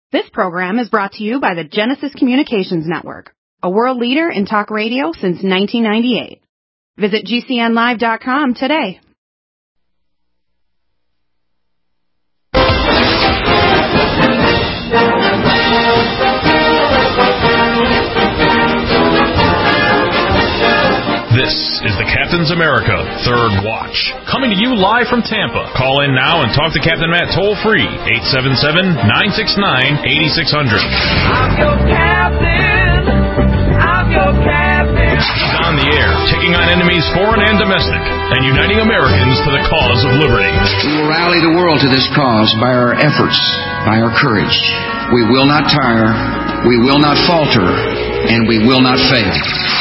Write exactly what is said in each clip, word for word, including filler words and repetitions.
This program is brought to you by the Genesis Communications Network, a world leader in talk radio since nineteen ninety-eight. Visit G C N live dot com today. This is the Captain's America Third Watch, coming to you live from Tampa. Call in now and talk to Captain Matt toll-free, eight seven seven, nine six nine, eight six zero zero. I'm your captain. I'm your captain. He's on the air, taking on enemies foreign and domestic, and uniting Americans to the cause of liberty. We will rally the world to this cause by our efforts, by our courage. We will not tire, we will not falter, and we will not fail.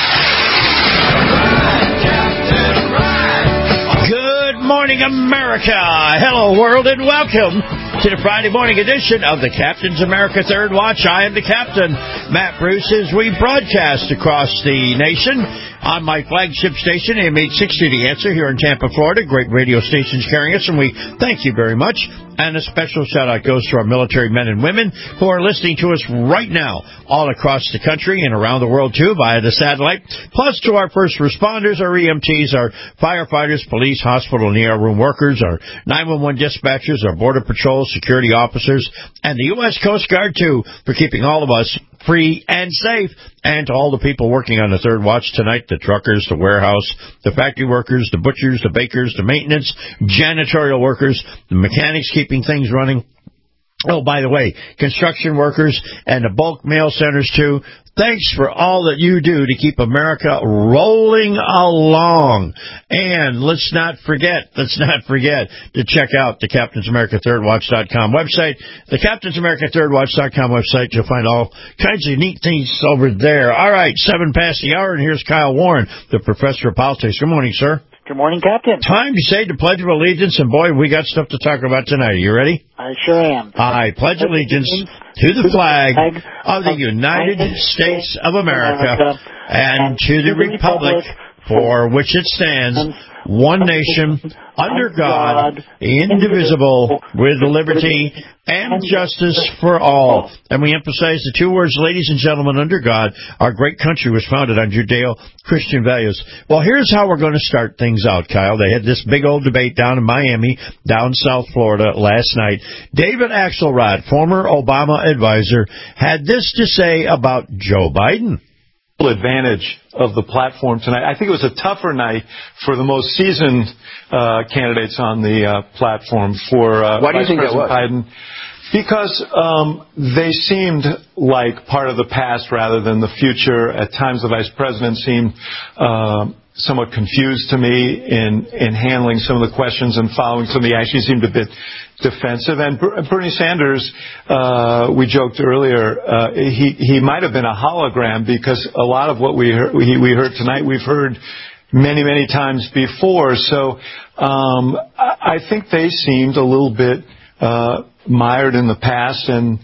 Good morning, America. Hello, world, and welcome to the Friday morning edition of the Captain's America Third Watch. I am the captain, Matt Bruce, as we broadcast across the nation on my flagship station, A M eight sixty, The Answer, here in Tampa, Florida. Great radio stations carrying us, and we thank you very much. And a special shout-out goes to our military men and women who are listening to us right now all across the country and around the world, too, via the satellite. Plus to our first responders, our E M Ts, our firefighters, police, hospital, and E R room workers, our nine one one dispatchers, our Border Patrol, security officers, and the U S Coast Guard, too, for keeping all of us free and safe. And to all the people working on the Third Watch tonight, the truckers, the warehouse, the factory workers, the butchers, the bakers, the maintenance, janitorial workers, the mechanics keeping things running. Oh, by the way, construction workers and the bulk mail centers, too. Thanks for all that you do to keep America rolling along. And let's not forget, let's not forget to check out the Captain's America Third Watch dot com website. The Captain's America Third Watch dot com website, you'll find all kinds of neat things over there. All right, seven past the hour, and here's Kyle Warren, the professor of politics. Good morning, sir. Good morning, Captain. Time to say the Pledge of Allegiance, and boy, we got stuff to talk about tonight. Are you ready? I sure am. I pledge allegiance to the flag of the United States of America and to the republic for which it stands, one nation, under God, indivisible, with liberty and justice for all. And we emphasize the two words, ladies and gentlemen, under God. Our great country was founded on Judeo-Christian values. Well, here's how we're going to start things out, Kyle. They had this big old debate down in Miami, down South Florida last night. David Axelrod, former Obama advisor, had this to say about Joe Biden. Advantage of the platform tonight. I think it was a tougher night for the most seasoned uh, candidates on the uh, platform for uh, Why do you Vice think President that was? Biden. Because um, they seemed like part of the past rather than the future. At times, the vice president seemed uh, somewhat confused to me in, in handling some of the questions and following some of the actions. He seemed a bit defensive. And Bernie Sanders, uh, we joked earlier, uh, he, he might have been a hologram because a lot of what we heard, we, we heard tonight, we've heard many, many times before. So um, I, I think they seemed a little bit uh, mired in the past. And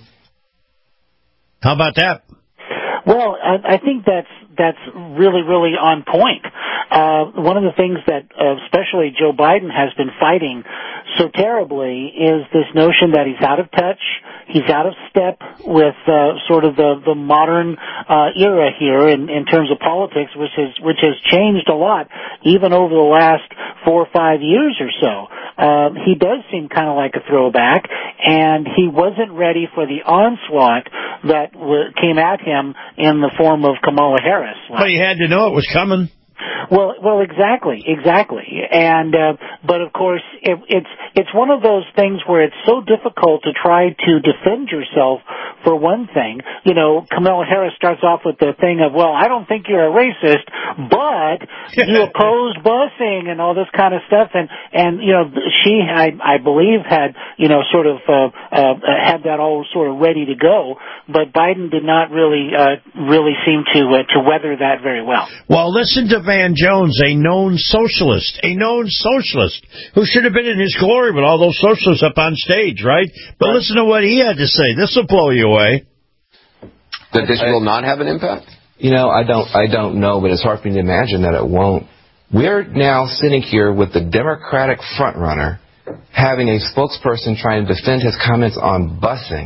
how about that? Well, I, I think that's that's really, really on point. Uh, one of the things that uh, especially Joe Biden has been fighting so terribly is this notion that he's out of touch, he's out of step with uh, sort of the, the modern uh, era here in, in terms of politics, which has which has changed a lot even over the last four or five years or so. Uh, he does seem kind of like a throwback, and he wasn't ready for the onslaught that w- came at him in the form of Kamala Harris. Well, you had to know it was coming. Well, well, exactly, exactly, and uh, but of course, it, it's it's one of those things where it's so difficult to try to defend yourself. For one thing, you know, Kamala Harris starts off with the thing of, well, I don't think you're a racist, but you opposed busing and all this kind of stuff, and and you know, she, I, I believe, had you know sort of uh, uh, had that all sort of ready to go, but Biden did not really uh, really seem to uh, to weather that very well. Well, listen to Van Jones, a known socialist, a known socialist who should have been in his glory with all those socialists up on stage, right? But right. Listen to what he had to say. This will blow you away. That this will not have an impact? You know, I don't, I don't know, but it's hard for me to imagine that it won't. We're now sitting here with the Democratic frontrunner having a spokesperson trying to defend his comments on busing.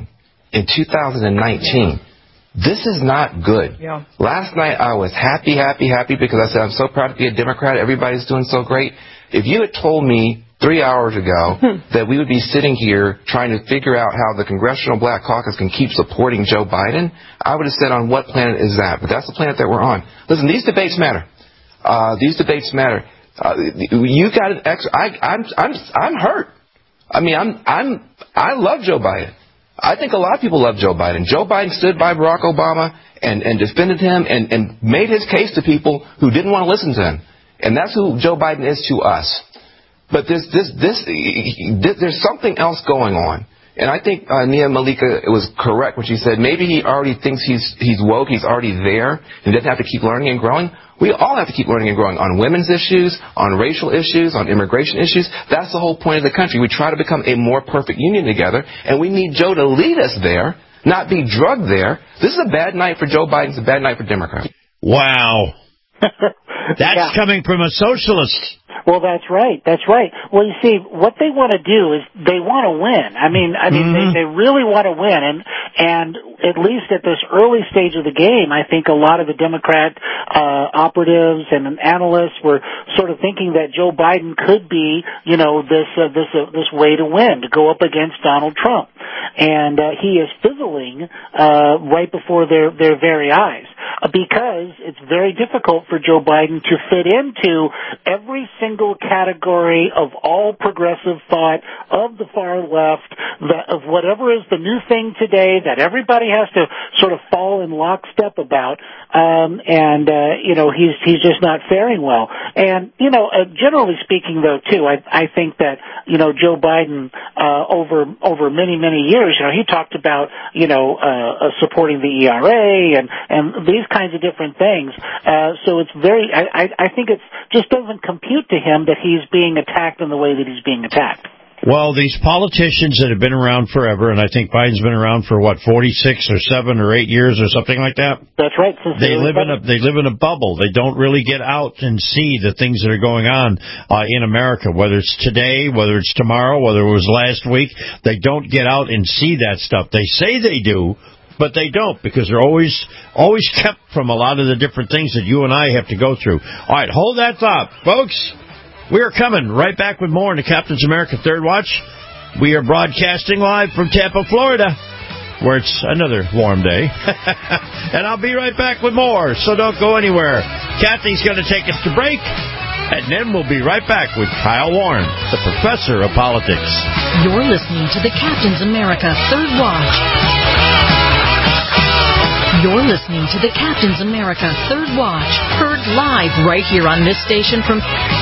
in two thousand nineteen. This is not good. Yeah. Last night I was happy, happy, happy because I said, I'm so proud to be a Democrat. Everybody's doing so great. If you had told me three hours ago that we would be sitting here trying to figure out how the Congressional Black Caucus can keep supporting Joe Biden, I would have said, on what planet is that? But that's the planet that we're on. Listen, these debates matter. Uh, these debates matter. Uh, you got an ex. I, I'm, I'm, I'm hurt. I mean, I'm, I'm, I love Joe Biden. I think a lot of people love Joe Biden. Joe Biden stood by Barack Obama and, and defended him and, and made his case to people who didn't want to listen to him. And that's who Joe Biden is to us. But this, this, this, there's something else going on. And I think uh, Nia Malika was correct when she said maybe he already thinks he's he's woke, he's already there, and doesn't have to keep learning and growing. We all have to keep learning and growing on women's issues, on racial issues, on immigration issues. That's the whole point of the country. We try to become a more perfect union together, and we need Joe to lead us there, not be drugged there. This is a bad night for Joe Biden. It's a bad night for Democrats. Wow. That's yeah. coming from a socialist. Well, that's right. That's right. Well, you see, what they want to do is they want to win. I mean, I mean, mm-hmm. they, they really want to win, and and at least at this early stage of the game, I think a lot of the Democrat uh, operatives and analysts were sort of thinking that Joe Biden could be, you know, this uh, this uh, this way to win, to go up against Donald Trump, and uh, he is fizzling uh, right before their their very eyes uh, because it's very difficult for Joe Biden to fit into every single category of all progressive thought of the far left, that of whatever is the new thing today that everybody has to sort of fall in lockstep about, um, and uh, you know he's he's just not faring well. And you know, uh, generally speaking, though, too, I I think that you know Joe Biden uh, over over many many years, you know, he talked about you know uh, uh, supporting the E R A and and these kinds of different things. Uh, so it's very, I I, I think it's just doesn't compute to him that he's being attacked in the way that he's being attacked. Well, these politicians that have been around forever, and I think Biden's been around for what, forty-six or seven or eight years or something like that. That's right. They live in a they live in a bubble. They don't really get out and see the things that are going on uh, in America. Whether it's today, whether it's tomorrow, whether it was last week, they don't get out and see that stuff. They say they do, but they don't, because they're always always kept from a lot of the different things that you and I have to go through. All right, hold that thought, folks. We are coming right back with more in the Captain's America Third Watch. We are broadcasting live from Tampa, Florida, where it's another warm day. And I'll be right back with more, so don't go anywhere. Kathy's going to take us to break, and then we'll be right back with Kyle Warren, the professor of politics. You're listening to the Captain's America Third Watch. You're listening to the Captain's America Third Watch, heard live right here on this station from...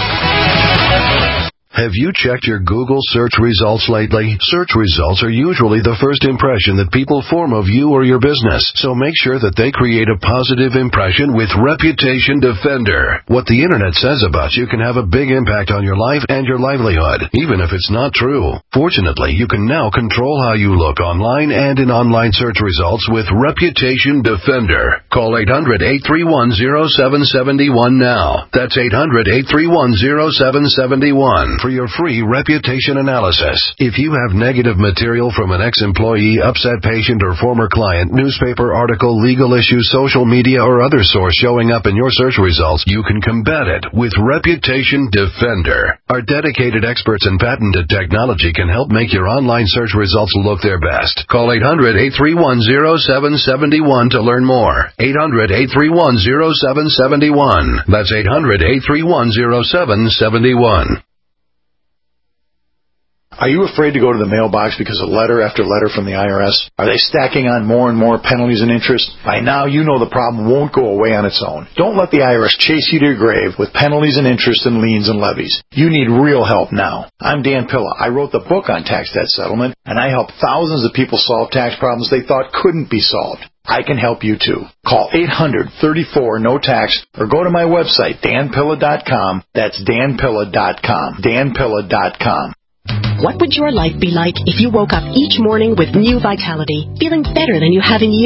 Have you checked your Google search results lately? Search results are usually the first impression that people form of you or your business, so make sure that they create a positive impression with Reputation Defender. What the Internet says about you can have a big impact on your life and your livelihood, even if it's not true. Fortunately, you can now control how you look online and in online search results with Reputation Defender. Call eight hundred, eight three one, zero seven seven one now. That's eight hundred, eight three one, zero seven seven one. For your free reputation analysis. If you have negative material from an ex-employee, upset patient, or former client, newspaper article, legal issue, social media, or other source showing up in your search results, you can combat it with Reputation Defender. Our dedicated experts in patented technology can help make your online search results look their best. Call eight hundred, eight three one, zero seven seven one to learn more. eight hundred, eight three one, zero seven seven one. That's eight hundred, eight three one, zero seven seven one. Are you afraid to go to the mailbox because of letter after letter from the I R S? Are they stacking on more and more penalties and interest? By now, you know the problem won't go away on its own. Don't let the I R S chase you to your grave with penalties and interest and liens and levies. You need real help now. I'm Dan Pilla. I wrote the book on tax debt settlement, and I help thousands of people solve tax problems they thought couldn't be solved. I can help you too. Call eight hundred, thirty-four, no tax or go to my website, dan pilla dot com. That's dan pilla dot com. dan pilla dot com. What would your life be like if you woke up each morning with new vitality, feeling better than you have in years?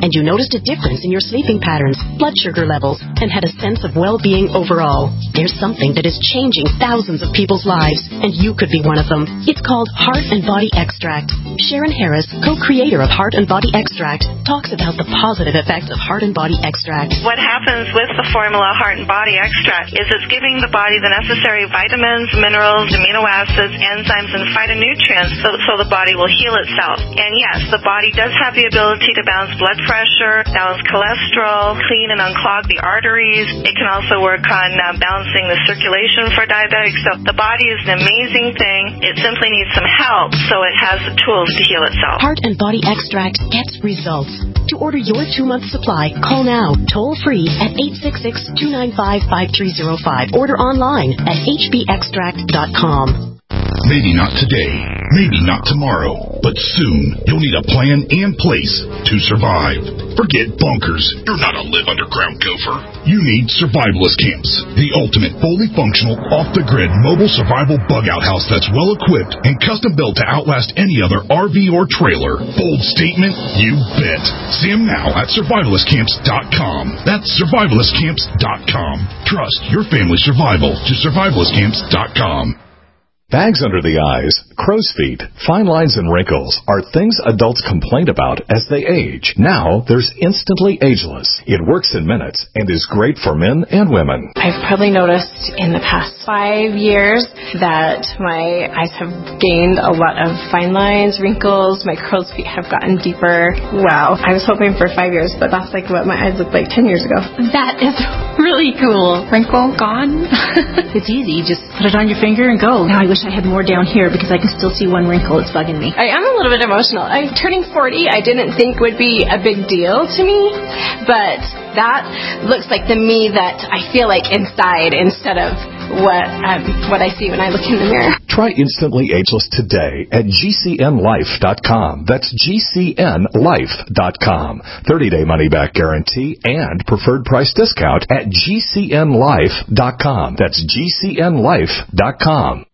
and you noticed a difference in your sleeping patterns, blood sugar levels, and had a sense of well-being overall. There's something that is changing thousands of people's lives, and you could be one of them. It's called Heart and Body Extract. Sharon Harris, co-creator of Heart and Body Extract, talks about the positive effects of Heart and Body Extract. What happens with the formula Heart and Body Extract is it's giving the body the necessary vitamins, minerals, amino acids, enzymes, and phytonutrients so, so the body will heal itself. And yes, the body does have the ability to balance blood pressure, balance cholesterol, clean and unclog the arteries. It can also work on uh, balancing the circulation for diabetics. So the body is an amazing thing. It simply needs some help so it has the tools to heal itself. Heart and Body Extract gets results. To order your two-month supply, call now, toll-free at eight six six, two nine five, five three zero five. Order online at h b extract dot com. Maybe not today, maybe not tomorrow, but soon you'll need a plan and place to survive. Forget bunkers. You're not a live underground gopher. You need survivalist camps, the ultimate fully functional, off-the-grid mobile survival bug-out house that's well-equipped and custom-built to outlast any other R V or trailer. Bold statement? You bet. See them now at survivalist camps dot com. That's survivalist camps dot com. Trust your family's survival to survivalist camps dot com. Bags under the eyes, crow's feet, fine lines, and wrinkles are things adults complain about as they age. Now, there's Instantly Ageless. It works in minutes and is great for men and women. I've probably noticed in the past five years that my eyes have gained a lot of fine lines, wrinkles, my crow's feet have gotten deeper. Wow. I was hoping for five years, but that's like what my eyes looked like ten years ago. That is really cool. Wrinkle gone. It's easy. You just put it on your finger and go. Now I wish I had more down here because I can still see one wrinkle. It's bugging me. I am a little bit emotional. I'm turning forty. I didn't think would be a big deal to me, but that looks like the me that I feel like inside instead of what um, what I see when I look in the mirror. Try Instantly Ageless today at G C N life dot com. That's G C N life dot com. thirty-day money-back guarantee and preferred price discount at G C N life dot com. That's G C N life dot com.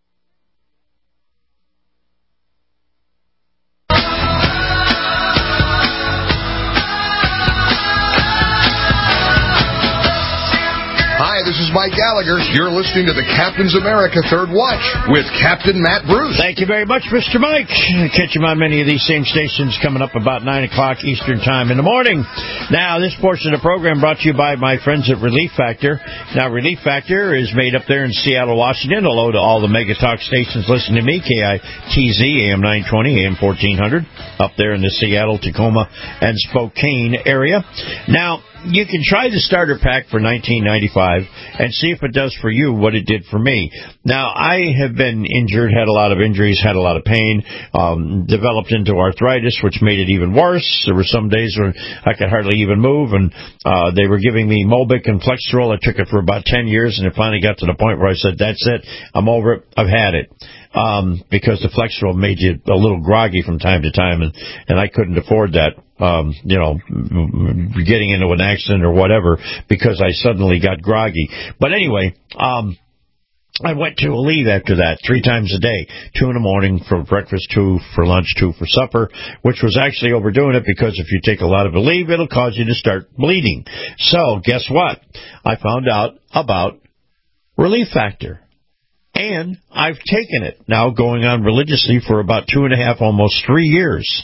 This is Mike Gallagher. You're listening to the Captain's America Third Watch with Captain Matt Bruce. Thank you very much, Mister Mike. Catch him on many of these same stations coming up about nine o'clock Eastern Time in the morning. Now, this portion of the program brought to you by my friends at Relief Factor. Now, Relief Factor is made up there in Seattle, Washington. Hello to all the Mega Talk stations listening to me, K I T Z, A M nine twenty, A M fourteen hundred, up there in the Seattle, Tacoma, and Spokane area. Now, you can try the starter pack for nineteen ninety-five and see if it does for you what it did for me. Now, I have been injured, had a lot of injuries, had a lot of pain, um, developed into arthritis, which made it even worse. There were some days when I could hardly even move, and uh, they were giving me Mobic and Flexeril. I took it for about ten years, and it finally got to the point where I said, that's it, I'm over it, I've had it. Um, because the Flexeril made you a little groggy from time to time, and, and I couldn't afford that, um, you know, getting into an accident or whatever, because I suddenly got groggy. But anyway, um, I went to Aleve after that, three times a day, two in the morning for breakfast, two for lunch, two for supper, which was actually overdoing it because if you take a lot of Aleve, it'll cause you to start bleeding. So, guess what? I found out about Relief Factor. And I've taken it now going on religiously for about two and a half, almost three years.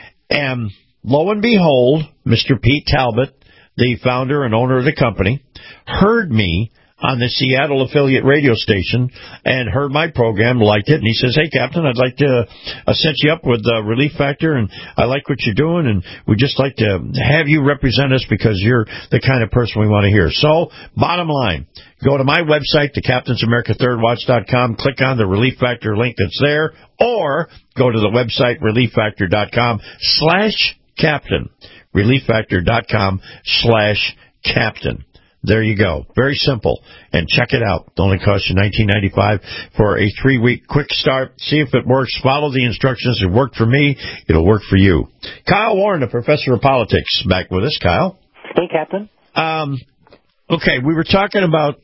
And lo and behold, Mister Pete Talbot, the founder and owner of the company, heard me on the Seattle affiliate radio station and heard my program, liked it, and he says, hey, Captain, I'd like to uh, set you up with uh, Relief Factor, and I like what you're doing, and we'd just like to have you represent us because you're the kind of person we want to hear. So, bottom line, go to my website, the captains america third watch dot com, click on the Relief Factor link that's there, or go to the website, relief factor dot com slash captain, relief factor dot com slash captain. There you go. Very simple. And check it out. It only costs you nineteen ninety-five for a three-week quick start. See if it works. Follow the instructions. It worked for me. It'll work for you. Kyle Warren, a professor of politics, back with us. Kyle. Hey, Captain. Um, okay, we were talking about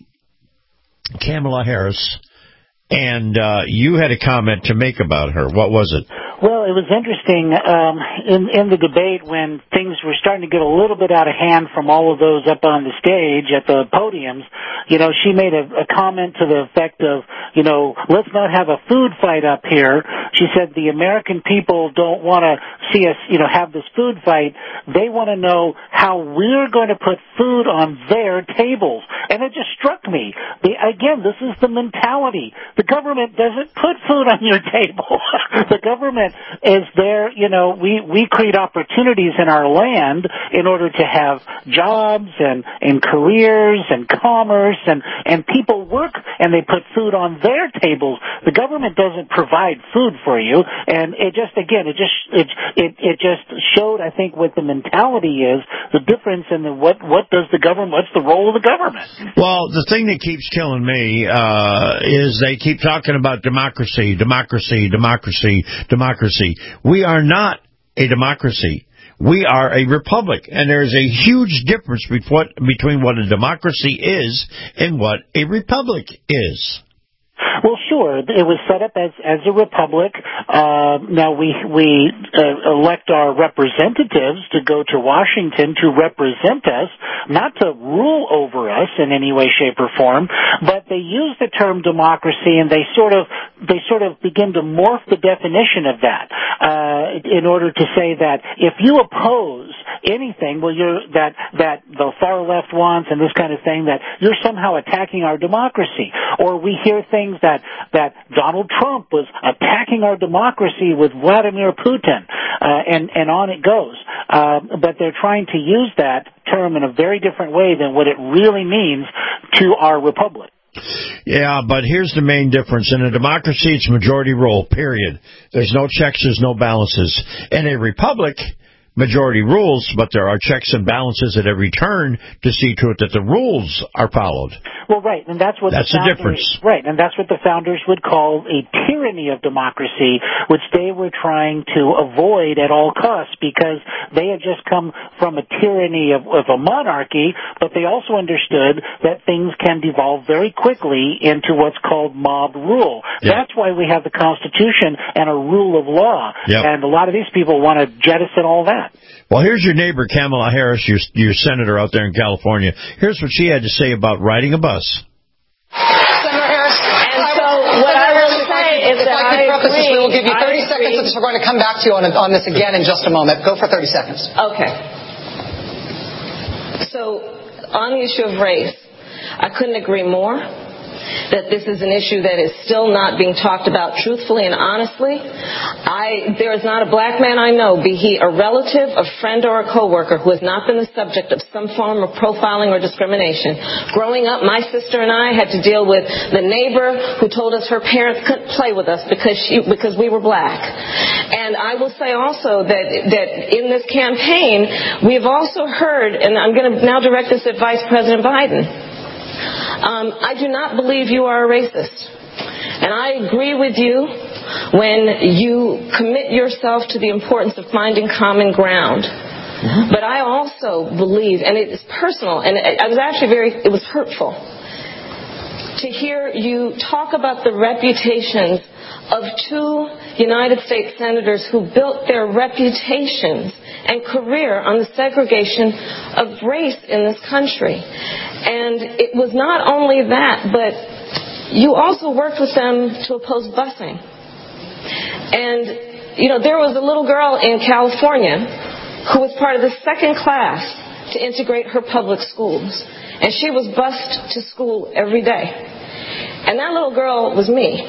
Kamala Harris, and uh, you had a comment to make about her. What was it? Well, it was interesting um, in in the debate when things were starting to get a little bit out of hand from all of those up on the stage at the podiums. You know, she made a, a comment to the effect of, you know, let's not have a food fight up here. She said the American people don't want to see us, you know, have this food fight. They want to know how we're going to put food on their tables. And it just struck me. The, again, this is the mentality. The government doesn't put food on your table. The government is there, you know, we, we create opportunities in our land in order to have jobs and, and careers and commerce and, and people work and they put food on their tables. The government doesn't provide food for you, and it just, again, it just, it, it, it just showed, I think, what the mentality is, the difference in the, what, what does the government, what's the role of the government? Well, the thing that keeps killing me, uh, is they keep talking about democracy, democracy, democracy, democracy. We are not a democracy. We are a republic, and there's a huge difference between what a democracy is and what a republic is. Well, sure. It was set up as as a republic. Uh, now we we uh, elect our representatives to go to Washington to represent us, not to rule over us in any way, shape, or form. But they use the term democracy, and they sort of they sort of begin to morph the definition of that uh, in order to say that if you oppose anything, well, you're that that the far left wants and this kind of thing, that you're somehow attacking our democracy. Or we hear things that that Donald Trump was attacking our democracy with Vladimir Putin, uh, and and on it goes. Uh, but they're trying to use that term in a very different way than what it really means to our republic. Yeah, but here's the main difference. In a democracy, it's majority rule, period. There's no checks, there's no balances. In a republic, majority rules, but there are checks and balances at every turn to see to it that the rules are followed. Well, right, and that's what that's the, founders, the difference. Right, and that's what the founders would call a tyranny of democracy, which they were trying to avoid at all costs because they had just come from a tyranny of, of a monarchy, but they also understood that things can devolve very quickly into what's called mob rule. Yep. That's why we have the Constitution and a rule of law, yep. And a lot of these people want to jettison all that. Well, here's your neighbor, Kamala Harris, your, your senator out there in California. Here's what she had to say about riding a bus. Senator Harris, and so what I will say is that I agree. We will give you thirty seconds of this. We're going to come back to you on, on this again in just a moment. Go for thirty seconds. Okay. So on the issue of race, I couldn't agree more that this is an issue that is still not being talked about truthfully and honestly. I, there is not a black man I know, be he a relative, a friend, or a coworker, who has not been the subject of some form of profiling or discrimination. Growing up, my sister and I had to deal with the neighbor who told us her parents couldn't play with us because she, because we were black. And I will say also that, that in this campaign, we have also heard, and I'm going to now direct this at Vice President Biden, Um, I do not believe you are a racist. And I agree with you when you commit yourself to the importance of finding common ground. Mm-hmm. But I also believe, and it is personal, and I was actually very, it was hurtful to hear you talk about the reputations of two United States senators who built their reputations and career on the segregation of race in this country. And it was not only that, but you also worked with them to oppose busing. And, you know, there was a little girl in California who was part of the second class to integrate her public schools. And she was bused to school every day. And that little girl was me.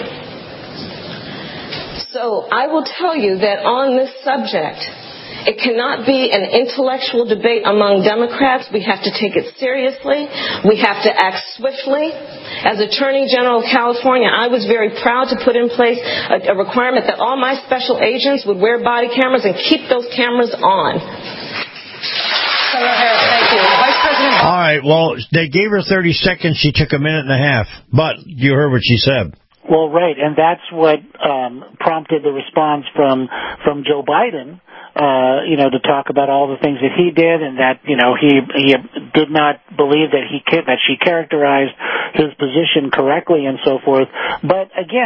So I will tell you that on this subject, it cannot be an intellectual debate among Democrats. We have to take it seriously. We have to act swiftly. As Attorney General of California, I was very proud to put in place a, a requirement that all my special agents would wear body cameras and keep those cameras on. Senator Harris, thank you. Vice President. All right, well, they gave her thirty seconds. She took a minute and a half. But you heard what she said. Well, right, and that's what um, prompted the response from from Joe Biden, uh, you know, to talk about all the things that he did, and that, you know, he he did not believe that he that she characterized his position correctly and so forth. But again,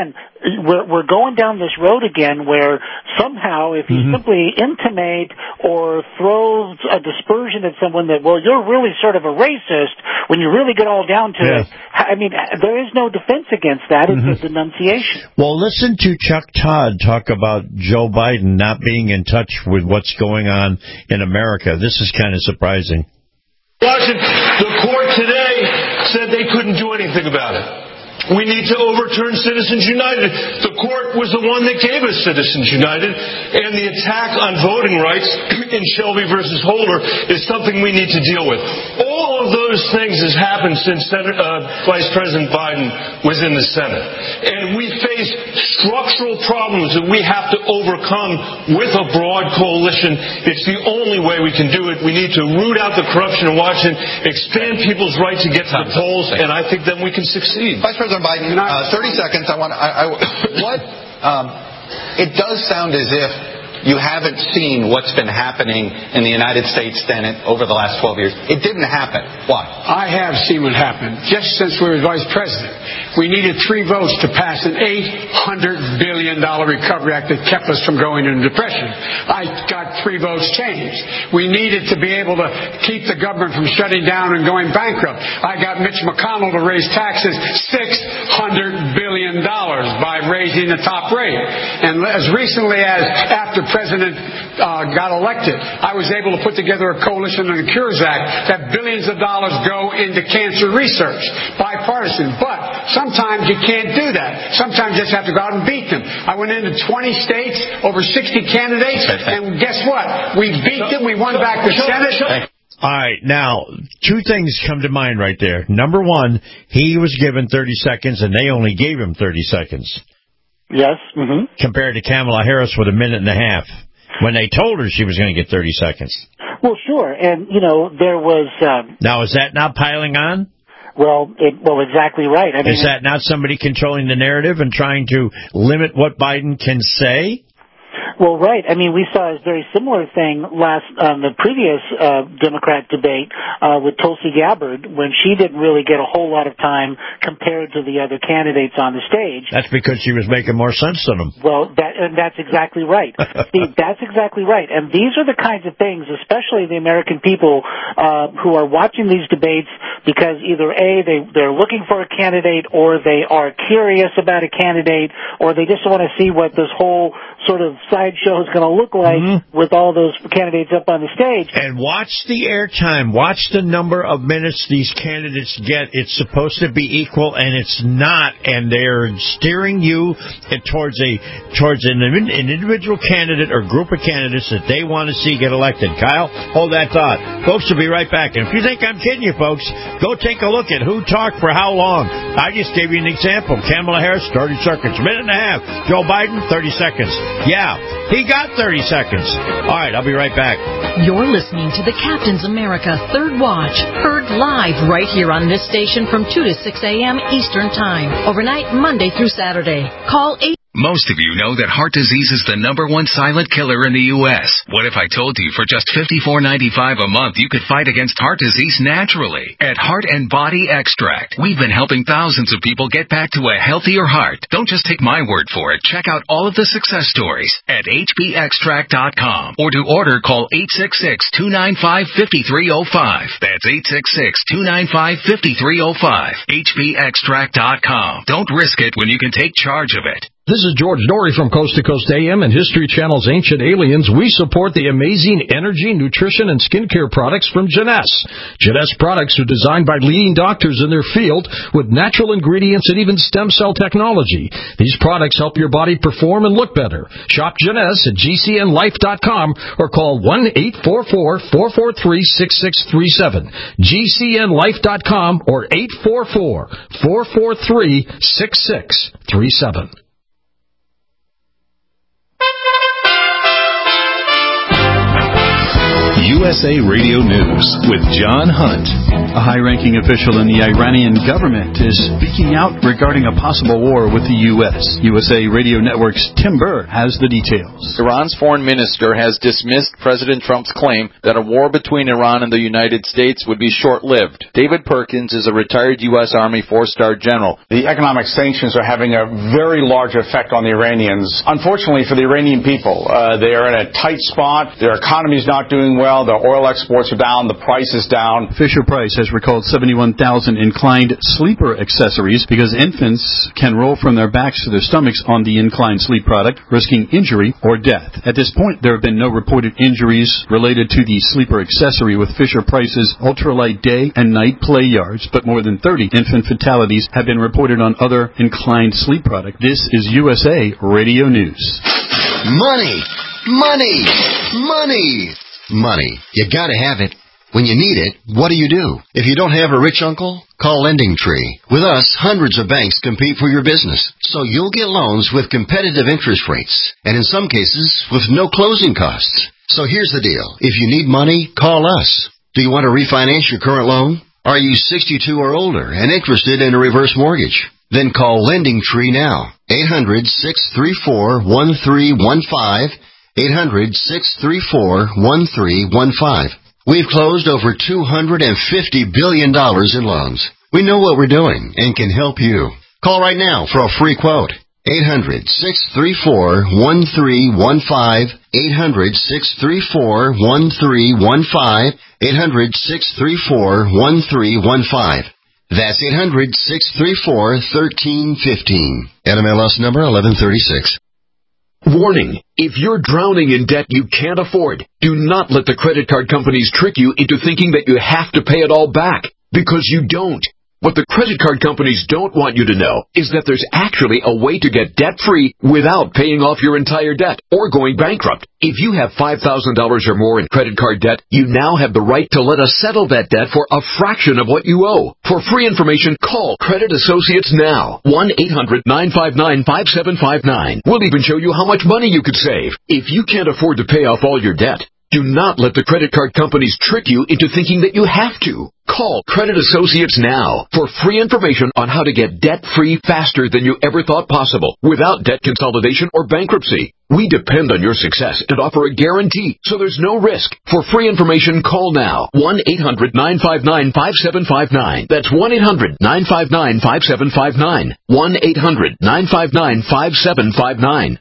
we're, we're going down this road again where somehow if you mm-hmm. simply intimate or throw a dispersion at someone that, well, you're really sort of a racist, when you really get all down to yeah. it, I mean, there is no defense against that. It's mm-hmm. a denunciation. Well, listen to Chuck Todd talk about Joe Biden not being in touch with what's going on in America. This is kind of surprising. Washington, the court today said they couldn't do anything about it. We need to overturn Citizens United. The court was the one that gave us Citizens United, and the attack on voting rights in Shelby versus Holder is something we need to deal with. All of those things has happened since Senate, uh, Vice President Biden was in the Senate. And we face structural problems that we have to overcome with a broad coalition. It's the only way we can do it. We need to root out the corruption in Washington, expand people's right to get to the polls, and I think then we can succeed. Vice President Biden, uh, thirty seconds. I want. I, I, what? Um, it does sound as if you haven't seen what's been happening in the United States Senate over the last twelve years. It didn't happen. Why? I have seen what happened. Just since we were vice president, we needed three votes to pass an eight hundred billion dollars recovery act that kept us from going into depression. I got three votes changed. We needed to be able to keep the government from shutting down and going bankrupt. I got Mitch McConnell to raise taxes six hundred billion dollars by raising the top rate. And as recently as after President uh, got elected, I was able to put together a coalition on the Cures Act that billions of dollars go into cancer research, bipartisan. But sometimes you can't do that. Sometimes you just have to go out and beat them. I went into twenty states, over sixty candidates, and guess what? We beat them. We won back the Senate. All right, now, two things come to mind right there. Number one, he was given thirty seconds, and they only gave him thirty seconds. Yes. Mm-hmm. Compared to Kamala Harris with a minute and a half, when they told her she was going to get thirty seconds. Well, sure, and, you know, there was... Um, now, is that not piling on? Well, it, well, exactly right. I mean, is that not somebody controlling the narrative and trying to limit what Biden can say? Well, right. I mean, we saw a very similar thing last um, the previous uh, Democrat debate uh, with Tulsi Gabbard when she didn't really get a whole lot of time compared to the other candidates on the stage. That's because she was making more sense than them. Well, that, and that's exactly right. See, that's exactly right. And these are the kinds of things, especially the American people uh, who are watching these debates because either A, they, they're looking for a candidate, or they are curious about a candidate, or they just want to see what this whole sort of sideshow is going to look like mm-hmm. with all those candidates up on the stage. And watch the airtime. Watch the number of minutes these candidates get. It's supposed to be equal, and it's not. And they're steering you towards a towards an, an individual candidate or group of candidates that they want to see get elected. Kyle, hold that thought. Folks will be right back. And if you think I'm kidding you, folks, go take a look at who talked for how long. I just gave you an example. Kamala Harris, thirty seconds. Minute and a half. Joe Biden, thirty seconds. Yeah, he got thirty seconds. All right, I'll be right back. You're listening to the Captain's America Third Watch, heard live right here on this station from two to six a.m. Eastern Time, overnight Monday through Saturday. Call eight. Most of you know that heart disease is the number one silent killer in the U S What if I told you for just fifty-four ninety-five a month you could fight against heart disease naturally? At Heart and Body Extract, we've been helping thousands of people get back to a healthier heart. Don't just take my word for it. Check out all of the success stories at H B extract dot com, or to order, call eight six six, two nine five, five three zero five. That's eight six six, two nine five, five three zero five. H B extract dot com. Don't risk it when you can take charge of it. This is George Dory from Coast to Coast A M and History Channel's Ancient Aliens. We support the amazing energy, nutrition, and skincare products from Jeunesse. Jeunesse products are designed by leading doctors in their field with natural ingredients and even stem cell technology. These products help your body perform and look better. Shop Jeunesse at G C N life dot com or call one eight four four, four four three, six six three seven. G C N life dot com or eight four four, four four three, six six three seven. U S A Radio News with John Hunt. A high-ranking official in the Iranian government is speaking out regarding a possible war with the U S. U S A Radio Network's Tim Burr has the details. Iran's foreign minister has dismissed President Trump's claim that a war between Iran and the United States would be short-lived. David Perkins is a retired U S Army four-star general. The economic sanctions are having a very large effect on the Iranians. Unfortunately for the Iranian people, uh, they are in a tight spot. Their economy is not doing well. Their oil exports are down. The price is down. Fisher-Price has recalled seventy-one thousand inclined sleeper accessories because infants can roll from their backs to their stomachs on the inclined sleep product, risking injury or death. At this point, there have been no reported injuries related to the sleeper accessory with Fisher-Price's ultralight day and night play yards, but more than thirty infant fatalities have been reported on other inclined sleep product. This is U S A Radio News. Money! Money! Money! Money. You gotta have it. When you need it, what do you do? If you don't have a rich uncle, call LendingTree. With us, hundreds of banks compete for your business, so you'll get loans with competitive interest rates, and in some cases, with no closing costs. So here's the deal. If you need money, call us. Do you want to refinance your current loan? Are you sixty-two or older and interested in a reverse mortgage? Then call LendingTree now. eight hundred, six three four, one three one five. eight hundred, six three four, one three one five. We've closed over two hundred fifty billion dollars in loans. We know what we're doing and can help you. Call right now for a free quote. eight hundred, six three four, one three one five. eight hundred, six three four, one three one five. eight hundred, six three four, one three one five. That's eight hundred, six three four, one three one five. N M L S number eleven thirty-six. Warning, if you're drowning in debt you can't afford, do not let the credit card companies trick you into thinking that you have to pay it all back, because you don't. What the credit card companies don't want you to know is that there's actually a way to get debt-free without paying off your entire debt or going bankrupt. If you have five thousand dollars or more in credit card debt, you now have the right to let us settle that debt for a fraction of what you owe. For free information, call Credit Associates now. one eight hundred, nine five nine, five seven five nine. We'll even show you how much money you could save. If you can't afford to pay off all your debt, do not let the credit card companies trick you into thinking that you have to. Call Credit Associates now for free information on how to get debt-free faster than you ever thought possible without debt consolidation or bankruptcy. We depend on your success and offer a guarantee, so there's no risk. For free information, call now. one eight hundred, nine five nine, five seven five nine. That's one eight hundred, nine five nine, five seven five nine. one eight hundred, nine five nine, five seven five nine.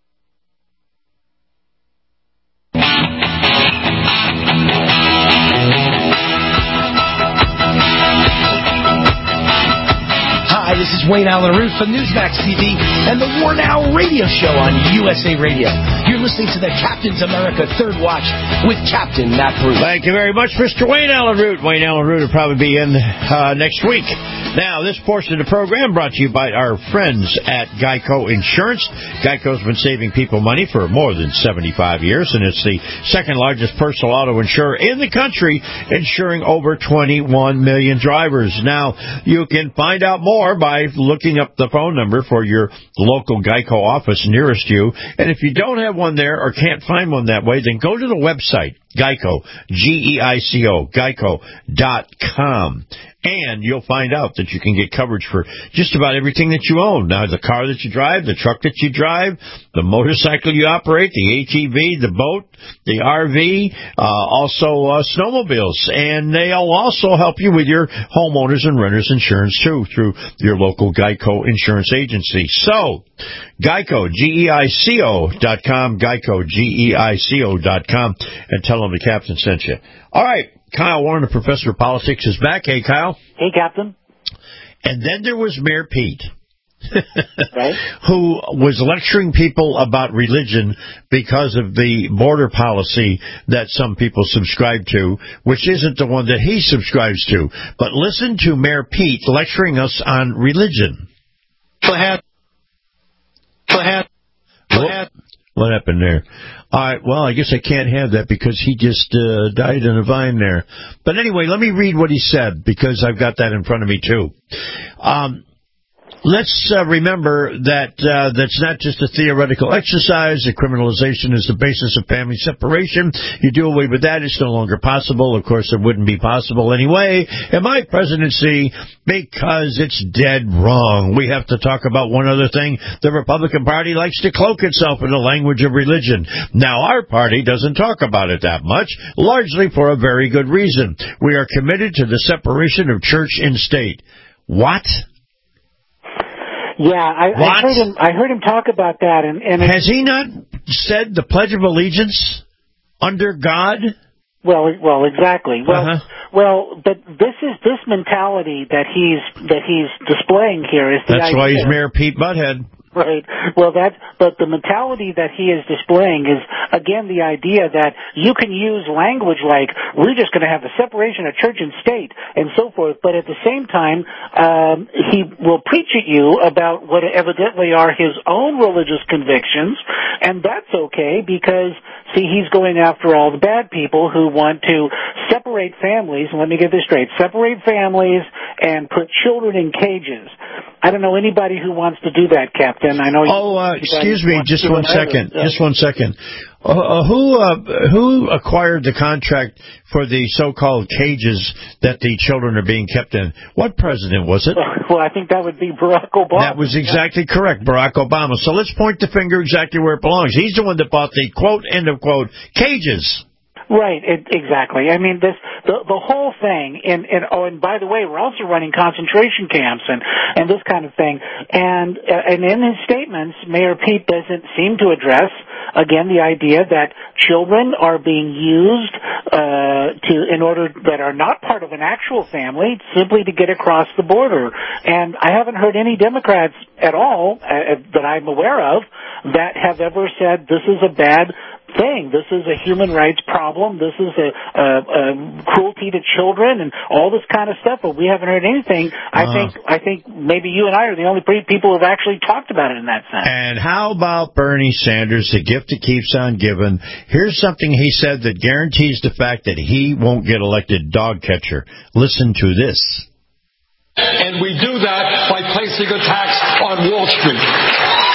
Hi, this is Wayne Allen Root from Newsmax T V and the War Now radio show on U S A Radio. You're listening to the Captain's America Third Watch with Captain Matt Root. Thank you very much, Mister Wayne Allen Root. Wayne Allen Root will probably be in uh, next week. Now, this portion of the program brought to you by our friends at Geico Insurance. Geico's been saving people money for more than seventy-five years, and it's the second largest personal auto insurer in the country, insuring over twenty-one million drivers. Now, you can find out more by looking up the phone number for your local Geico office nearest you. And if you don't have one there or can't find one that way, then go to the website, Geico, G E I C O, geico dot com. And you'll find out that you can get coverage for just about everything that you own. Now, the car that you drive, the truck that you drive, the motorcycle you operate, the A T V, the boat, the R V, uh, also uh, snowmobiles. And they'll also help you with your homeowners and renters insurance, too, through your local Geico insurance agency. So, Geico, G E I C O dot com, Geico, G E I C O dot com, and tell them the captain sent you. All right. Kyle Warren, the professor of politics, is back. Hey, Kyle. Hey, Captain. And then there was Mayor Pete, right, who was lecturing people about religion because of the border policy that some people subscribe to, which isn't the one that he subscribes to. But listen to Mayor Pete lecturing us on religion. Go ahead. Go ahead. Go ahead. What happened there? All right, well, I guess I can't have that because he just uh, died in a vine there. But anyway, let me read what he said because I've got that in front of me, too. Um, let's uh, remember that uh, that's not just a theoretical exercise. The criminalization is the basis of family separation. You do away with that, it's no longer possible. Of course, it wouldn't be possible anyway in my presidency because it's dead wrong. We have to talk about one other thing. The Republican Party likes to cloak itself in the language of religion. Now, our party doesn't talk about it that much, largely for a very good reason. We are committed to the separation of church and state. What? Yeah, I, I heard him. I heard him talk about that, and, and has he not said the Pledge of Allegiance under God? Well, well, exactly. Well, uh-huh. well, but this is this mentality that he's that he's displaying here is the That's idea. why he's Mayor Pete Butthead. Right. Well, that, but the mentality that he is displaying is, again, the idea that you can use language like, we're just going to have the separation of church and state, and so forth, but at the same time, um, he will preach at you about what evidently are his own religious convictions, and that's okay, because, see, he's going after all the bad people who want to separate families, and let me get this straight, separate families and put children in cages. I don't know anybody who wants to do that, Captain. I know. Oh, uh, excuse me, just one second. Yeah. Just one second. Uh, uh, who uh, who acquired the contract for the so-called cages that the children are being kept in? What president was it? Well, I think that would be Barack Obama. That was exactly yeah. correct, Barack Obama. So let's point the finger exactly where it belongs. He's the one that bought the quote end of quote cages. Right, it, exactly. I mean, this the the whole thing, and, and oh, and by the way, we're also running concentration camps and and this kind of thing. And uh, and in his statements, Mayor Pete doesn't seem to address again the idea that children are being used uh, to in order that are not part of an actual family simply to get across the border. And I haven't heard any Democrats at all uh, that I'm aware of that have ever said this is a bad thing. This is a human rights problem. This is a, a, a cruelty to children and all this kind of stuff. But we haven't heard anything. I uh, think I think maybe you and I are the only people who have actually talked about it in that sense. And how about Bernie Sanders, the gift that keeps on giving? Here's something he said that guarantees the fact that he won't get elected dog catcher. Listen to this. And we do that by placing a tax on Wall Street.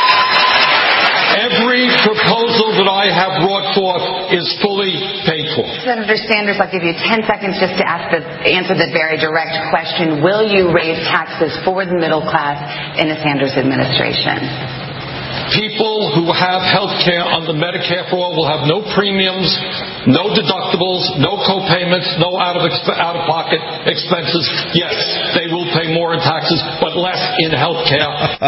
Every proposal that I have brought forth is fully paid for. Senator Sanders, I'll give you ten seconds just to ask the, answer the very direct question. Will you raise taxes for the middle class in the Sanders administration? People who have health care under Medicare for All will have no premiums, no deductibles, no co-payments, no out of exp- out-of-pocket expenses. Yes, they will pay more in taxes, but less in health care.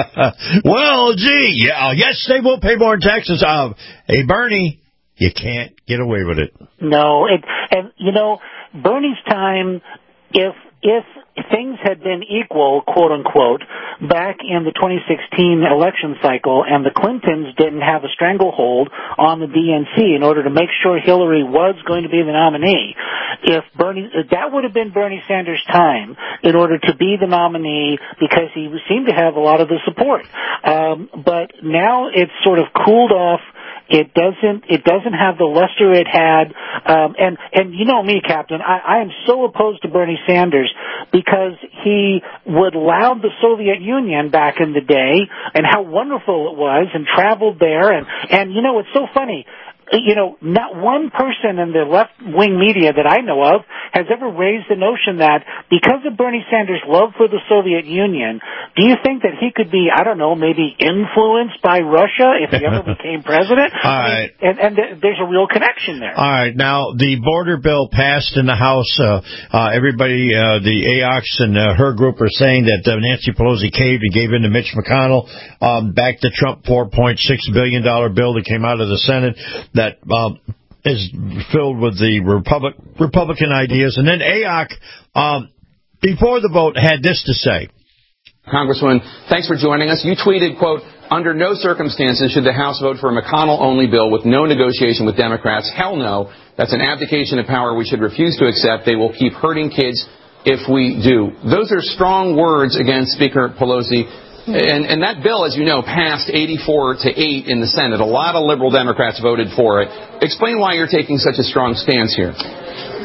Well, gee, yeah, yes, they will pay more in taxes. Uh, hey, Bernie, you can't get away with it. No, it, and, you know, Bernie's time, if if things had been equal, quote unquote, back in the twenty sixteen election cycle and the Clintons didn't have a stranglehold on the D N C in order to make sure Hillary was going to be the nominee, if Bernie, that would have been Bernie Sanders' time in order to be the nominee because he seemed to have a lot of the support. Um, but now it's sort of cooled off. It doesn't. It doesn't have the luster it had, um, and and you know me, Captain. I, I am so opposed to Bernie Sanders because he would laud the Soviet Union back in the day and how wonderful it was, and traveled there, and and you know it's so funny. You know, not one person in the left-wing media that I know of has ever raised the notion that because of Bernie Sanders' love for the Soviet Union, do you think that he could be, I don't know, maybe influenced by Russia if he ever became president? All right. I mean, and, and th- there's a real connection there. All right. Now, the border bill passed in the House. Uh, uh, everybody, uh, the A O X and uh, her group are saying that uh, Nancy Pelosi caved and gave in to Mitch McConnell, um, back the Trump four point six billion dollars bill that came out of the Senate that um, is filled with the Republic, Republican ideas. And then A O C, um, before the vote, had this to say. Congresswoman, thanks for joining us. You tweeted, quote, under no circumstances should the House vote for a McConnell-only bill with no negotiation with Democrats. Hell no. That's an abdication of power we should refuse to accept. They will keep hurting kids if we do. Those are strong words against Speaker Pelosi. And, and that bill, as you know, passed eighty-four to eight in the Senate. A lot of liberal Democrats voted for it. Explain why you're taking such a strong stance here.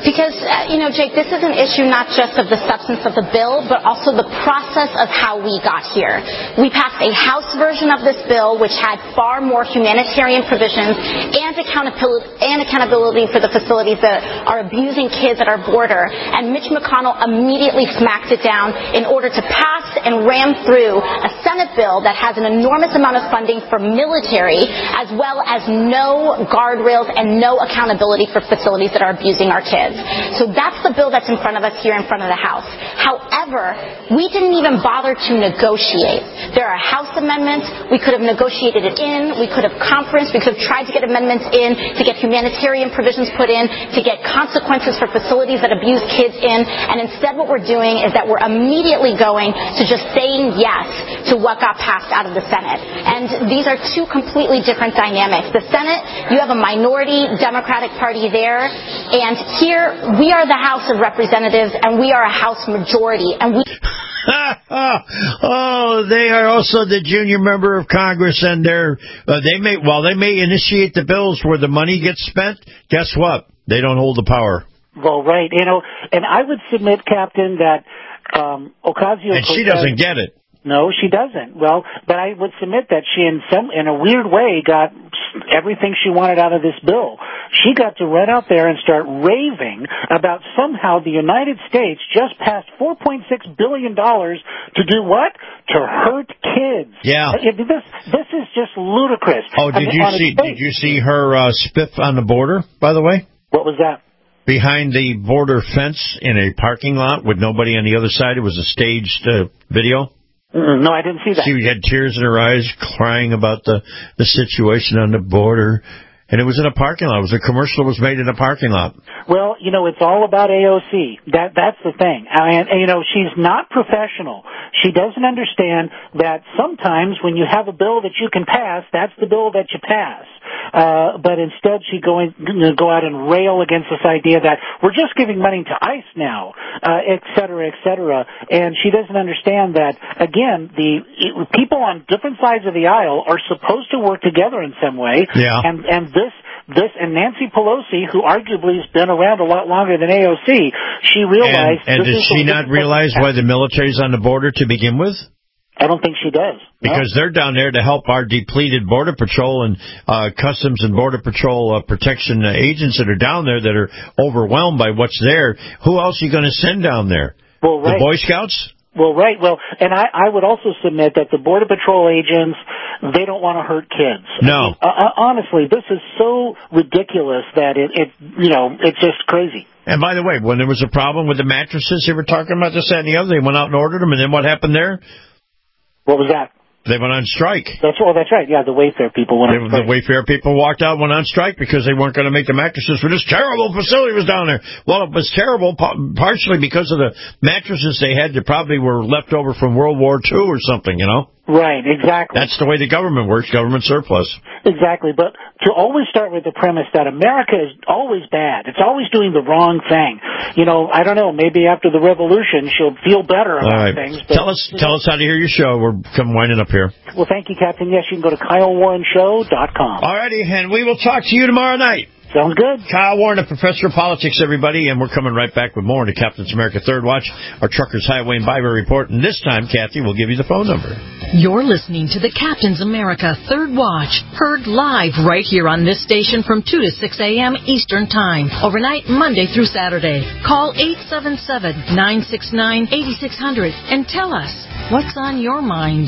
Because, uh, you know, Jake, this is an issue not just of the substance of the bill, but also the process of how we got here. We passed a House version of this bill which had far more humanitarian provisions and accountability, and accountability for the facilities that are abusing kids at our border. And Mitch McConnell immediately smacked it down in order to pass and ram through a Senate bill that has an enormous amount of funding for military, as well as no guardrails and no accountability for facilities that are abusing our kids. So that's the bill that's in front of us here in front of the House. However, we didn't even bother to negotiate. There are House amendments. We could have negotiated it in. We could have conferenced. We could have tried to get amendments in, to get humanitarian provisions put in, to get consequences for facilities that abuse kids in. And instead what we're doing is that we're immediately going to just saying yes to what got passed out of the Senate. And these are two completely different dynamics. The Senate, you have a minority Democratic Party there. And here, we are the House of Representatives, and we are a House majority. And we... oh, they are also the junior member of Congress, and they're uh, they may while they may initiate the bills where the money gets spent. Guess what? They don't hold the power. Well, right, you know, and I would submit, Captain, that um, Ocasio. And she doesn't get it. No, she doesn't. Well, but I would submit that she, in some, in a weird way, got everything she wanted out of this bill. She got to run out there and start raving about somehow the United States just passed four point six billion dollars to do what? To hurt kids. Yeah. This this is just ludicrous. Oh, did you see? Did you see her uh, spiff on the border? By the way, what was that? Behind the border fence in a parking lot with nobody on the other side. It was a staged uh, video. Mm-mm, no, I didn't see that. She had tears in her eyes, crying about the, the situation on the border. And it was in a parking lot. It was a commercial that was made in a parking lot. Well, you know, it's all about A O C. That That's the thing. And, and, you know, she's not professional. She doesn't understand that sometimes when you have a bill that you can pass, that's the bill that you pass. Uh, but instead she going to go out and rail against this idea that we're just giving money to ICE now, uh, et cetera, et cetera. And she doesn't understand that, again, the people on different sides of the aisle are supposed to work together in some way. Yeah. And, and this, this, and Nancy Pelosi, who arguably has been around a lot longer than A O C, she realized... And, and does she not realize why the military's on the border to begin with? I don't think she does. Because no? They're down there to help our depleted Border Patrol and uh, Customs and Border Patrol uh, protection uh, agents that are down there that are overwhelmed by what's there. Who else are you going to send down there? Well, right. The Boy Scouts? Well, right. Well, and I, I would also submit that the Border Patrol agents, they don't want to hurt kids. No. I mean, uh, honestly, this is so ridiculous that it, it, you know, it's just crazy. And by the way, when there was a problem with the mattresses, they were talking about this, that, and the other. They went out and ordered them, and then what happened there? What was that? They went on strike. That's well, that's right. Yeah, the Wayfair people went on strike. The Wayfair people walked out, went on strike because they weren't going to make the mattresses for this terrible facility was down there. Well, it was terrible partially because of the mattresses they had that probably were left over from World War Two or something, you know? Right, exactly. That's the way the government works, government surplus. Exactly, but to always start with the premise that America is always bad. It's always doing the wrong thing. You know, I don't know, maybe after the revolution she'll feel better about All right. things. But, tell us tell us how to hear your show. We're coming winding up here. Well, thank you, Captain. Yes, you can go to Kyle Warren Show dot com. All righty, and we will talk to you tomorrow night. Sounds good. Kyle Warren, a professor of politics, everybody, and we're coming right back with more into Captain's America Third Watch, our Truckers Highway and Byway Report, and this time, Kathy, will give you the phone number. You're listening to the Captain's America Third Watch, heard live right here on this station from two to six a.m. Eastern Time, overnight Monday through Saturday. Call eight seven seven, nine six nine, eight six zero zero and tell us what's on your mind.